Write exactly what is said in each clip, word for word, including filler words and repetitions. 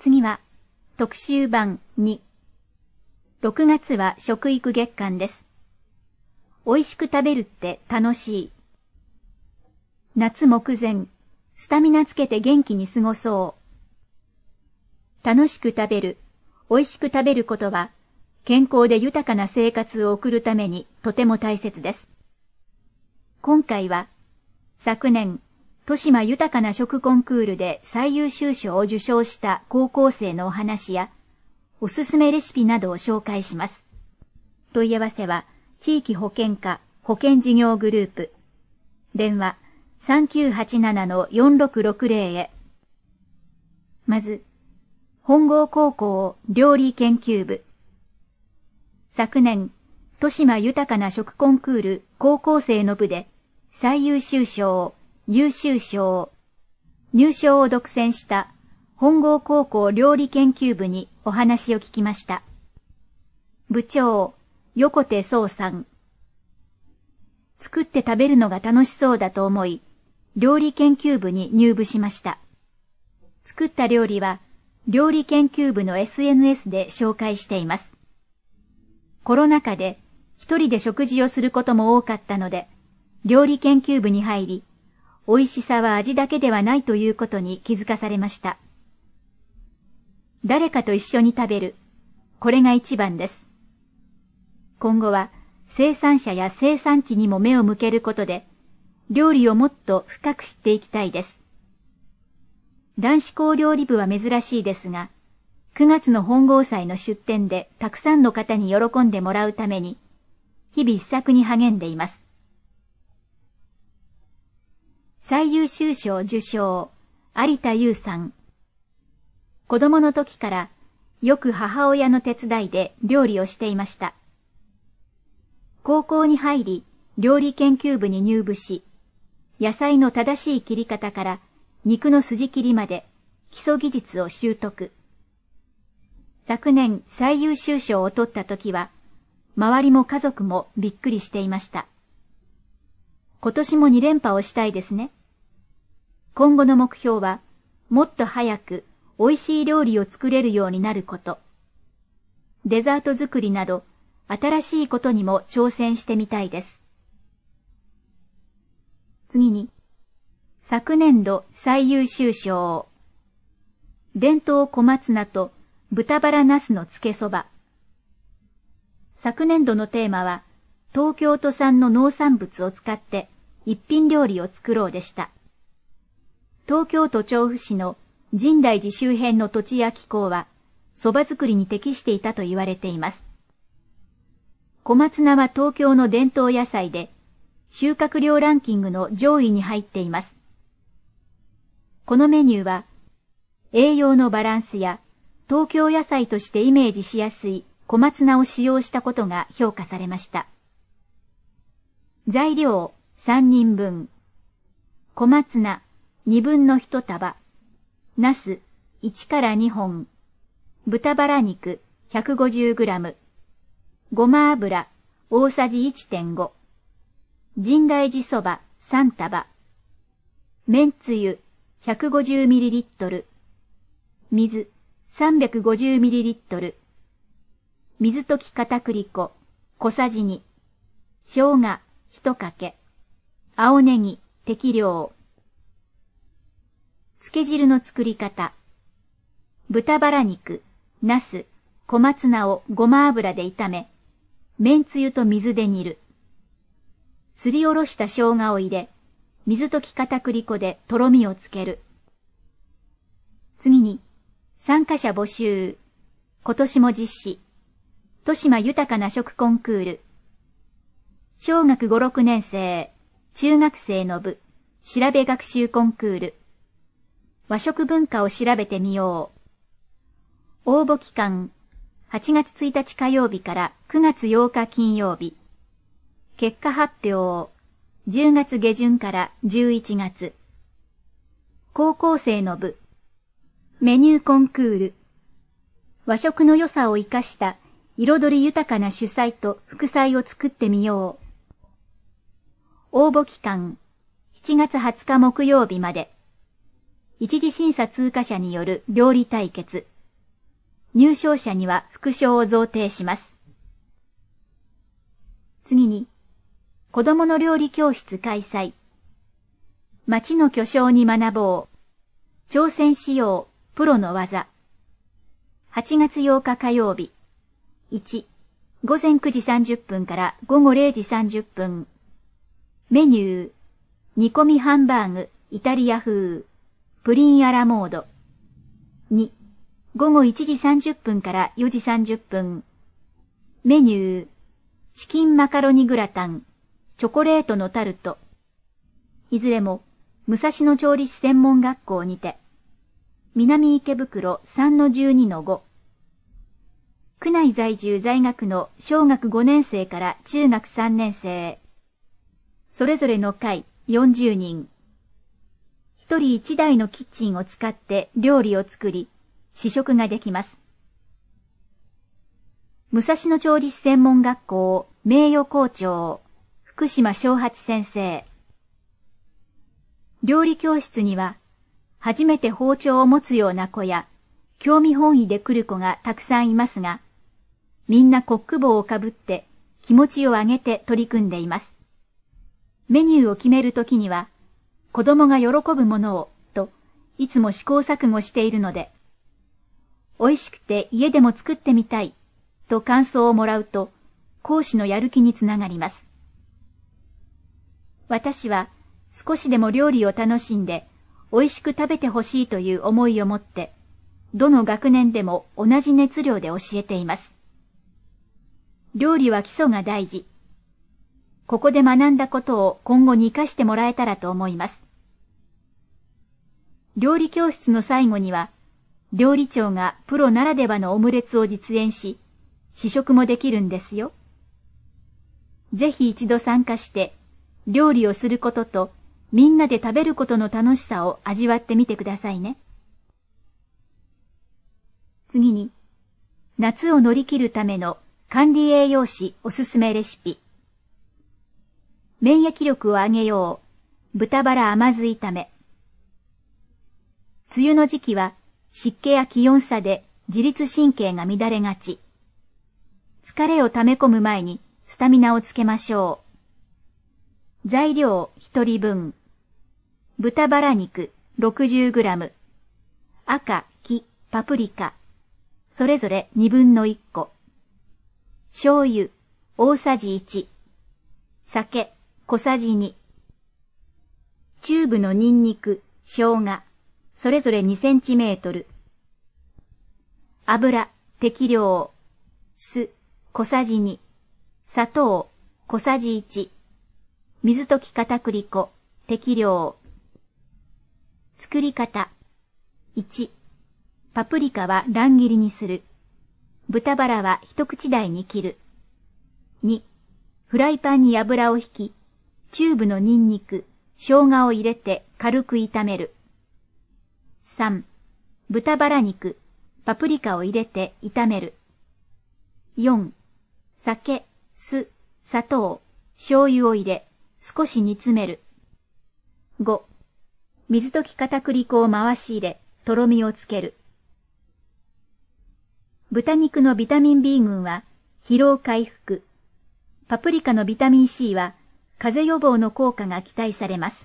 次は、特集版に。ろくがつは食育月間です。美味しく食べるって楽しい。夏目前、スタミナつけて元気に過ごそう。楽しく食べる、美味しく食べることは、健康で豊かな生活を送るためにとても大切です。今回は、昨年、豊島豊かな食コンクールで最優秀賞を受賞した高校生のお話や、おすすめレシピなどを紹介します。問い合わせは、地域保健課保健事業グループ。電話 さんきゅうはちななのよんろくろくぜろ へ。まず、本郷高校料理研究部。昨年、豊島豊かな食コンクール高校生の部で、最優秀賞、優秀賞、入賞を独占した本郷高校料理研究部にお話を聞きました。部長、横手壮さん。作って食べるのが楽しそうだと思い、料理研究部に入部しました。作った料理は、料理研究部の エスエヌエス で紹介しています。コロナ禍で一人で食事をすることも多かったので、料理研究部に入り、美味しさは味だけではないということに気づかされました。誰かと一緒に食べる。これが一番です。今後は生産者や生産地にも目を向けることで、料理をもっと深く知っていきたいです。男子校料理部は珍しいですが、くがつの本郷祭の出展でたくさんの方に喜んでもらうために、日々試作に励んでいます。最優秀賞受賞、有田優さん。子供の時からよく母親の手伝いで料理をしていました。高校に入り、料理研究部に入部し、野菜の正しい切り方から肉の筋切りまで基礎技術を習得。昨年最優秀賞を取った時は、周りも家族もびっくりしていました。今年もに連覇をしたいですね。今後の目標は、もっと早く美味しい料理を作れるようになること。デザート作りなど、新しいことにも挑戦してみたいです。次に、昨年度最優秀賞。伝統小松菜と豚バラナスのつけそば。昨年度のテーマは、東京都産の農産物を使って一品料理を作ろうでした。東京都調布市の深大寺周辺の土地や気候は、蕎麦作りに適していたと言われています。小松菜は東京の伝統野菜で、収穫量ランキングの上位に入っています。このメニューは、栄養のバランスや、東京野菜としてイメージしやすい小松菜を使用したことが評価されました。材料さんにんぶん。小松菜にぶんのいちたば。ナスいちからにほん。豚バラ肉 ひゃくごじゅうグラム。ごま油大さじ いってんご。深大寺そばさんたば。めんつゆ ひゃくごじゅうミリリットル。水 さんびゃくごじゅうミリリットル。水溶き片栗粉小さじに。生姜ひとかけ。青ネギ適量。つけ汁の作り方。豚バラ肉、ナス、小松菜をごま油で炒め、めんつゆと水で煮る。すりおろした生姜を入れ、水溶き片栗粉でとろみをつける。次に、参加者募集。今年も実施。豊島豊かな食コンクール。小学ご、ろくねん生、中学生の部、調べ学習コンクール。和食文化を調べてみよう。応募期間、はちがつついたち火曜日からくがつようか金曜日。結果発表、じゅうがつげじゅんからじゅういちがつ。高校生の部、メニューコンクール。和食の良さを生かした彩り豊かな主菜と副菜を作ってみよう。応募期間、しちがつはつか木曜日まで。一次審査通過者による料理対決、 入賞者には副賞を贈呈します。次に、子供の料理教室開催。町の巨匠に学ぼう。挑戦しよう。プロの技。はちがつようか火曜日。いち、ごぜんくじさんじゅっぷんからごごれいじさんじゅっぷん。メニュー、煮込みハンバーグ、イタリア風、プリンアラモード。に、ごごいちじさんじゅっぷんからよじさんじゅっぷん。メニュー、チキンマカロニグラタン、チョコレートのタルト。いずれも、武蔵野調理師専門学校にて。南池袋 さんのじゅうにのご。区内在住在学の小学ごねんせいから中学さんねんせい。それぞれの会よんじゅうにん。一人一台のキッチンを使って料理を作り、試食ができます。武蔵野調理師専門学校名誉校長、福島正八先生。料理教室には、初めて包丁を持つような子や、興味本位で来る子がたくさんいますが、みんなコック帽をかぶって気持ちを上げて取り組んでいます。メニューを決めるときには、子供が喜ぶものを、といつも試行錯誤しているので、美味しくて家でも作ってみたい、と感想をもらうと、講師のやる気につながります。私は少しでも料理を楽しんで、美味しく食べてほしいという思いを持って、どの学年でも同じ熱量で教えています。料理は基礎が大事。ここで学んだことを今後に生かしてもらえたらと思います。料理教室の最後には、料理長がプロならではのオムレツを実演し、試食もできるんですよ。ぜひ一度参加して、料理をすることと、みんなで食べることの楽しさを味わってみてくださいね。次に、夏を乗り切るための管理栄養士おすすめレシピ。免疫力を上げよう。豚バラ甘酢炒め。梅雨の時期は湿気や気温差で自律神経が乱れがち。疲れを溜め込む前にスタミナをつけましょう。材料ひとりぶん。豚バラ肉 ろくじゅうグラム。赤、黄、パプリカ。それぞれにぶんのいっこ。醤油大さじいち。酒小さじに。チューブのニンニク、生姜。それぞれにセンチメートル。油適量。酢小さじに。砂糖小さじいち。水溶き片栗粉適量。作り方。いち、パプリカは乱切りにする。豚バラは一口大に切る。に、フライパンに油を引き、チューブのニンニク、生姜を入れて軽く炒める。さん、豚バラ肉、パプリカを入れて炒める。よん、酒、酢、砂糖、醤油を入れ、少し煮詰める。ご、水溶き片栗粉を回し入れ、とろみをつける。豚肉のビタミン ビー 群は疲労回復。パプリカのビタミン シー は風邪予防の効果が期待されます。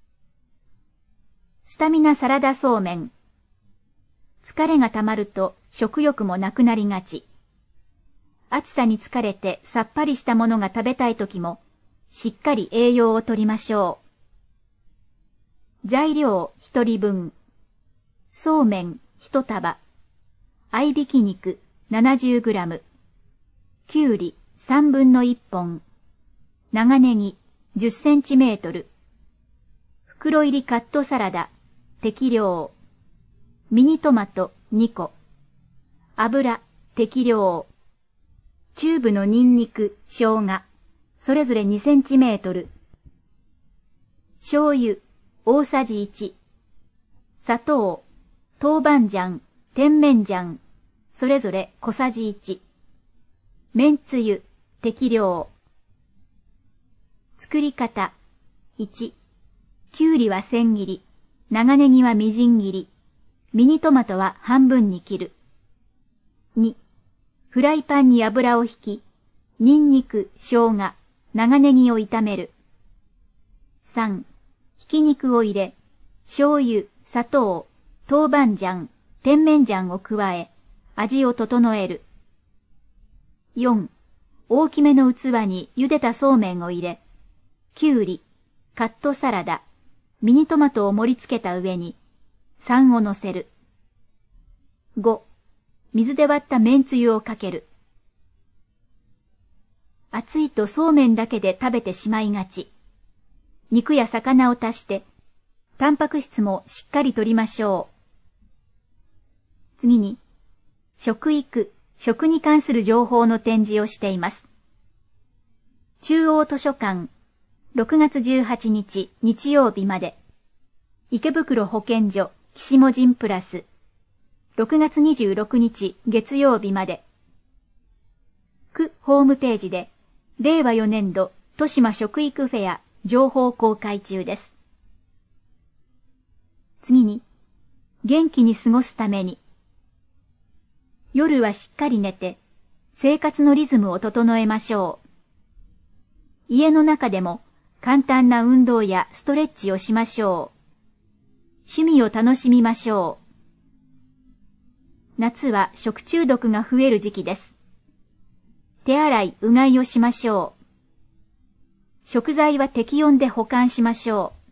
スタミナサラダそうめん。疲れがたまると食欲もなくなりがち。暑さに疲れてさっぱりしたものが食べたいときも、しっかり栄養をとりましょう。材料ひとりぶん。そうめんいちたば。合いびき肉 ななじゅうグラム。きゅうりさんぶんのいっぽん。長ネギじゅっセンチメートル。袋入りカットサラダ適量。ミニトマトにこ。油適量。チューブのニンニク、生姜、それぞれにセンチメートル。醤油、大さじいち。砂糖、豆板醤、甜麺醤、それぞれ小さじいち。めんつゆ、適量。作り方。いち、きゅうりは千切り、長ネギはみじん切り、ミニトマトは半分に切る。 に、フライパンに油をひき、ニンニク、生姜、長ネギを炒める。さん、ひき肉を入れ、醤油、砂糖、豆板醤、甜麺醤を加え、味を整える。よん、大きめの器に茹でたそうめんを入れ、きゅうり、カットサラダ、ミニトマトを盛り付けた上に、さんを乗せる。ご、水で割っためんつゆをかける。熱いとそうめんだけで食べてしまいがち。肉や魚を足して、タンパク質もしっかりとりましょう。次に、食育、食に関する情報の展示をしています。中央図書館、ろくがつじゅうはちにち日曜日まで。池袋保健所、岸母人プラス。ろくがつにじゅうろくにち月曜日まで。区ホームページで、れいわよねんど豊島食育フェア情報公開中です。次に、元気に過ごすために。夜はしっかり寝て、生活のリズムを整えましょう。家の中でも簡単な運動やストレッチをしましょう。趣味を楽しみましょう。夏は食中毒が増える時期です。手洗い、うがいをしましょう。食材は適温で保管しましょう。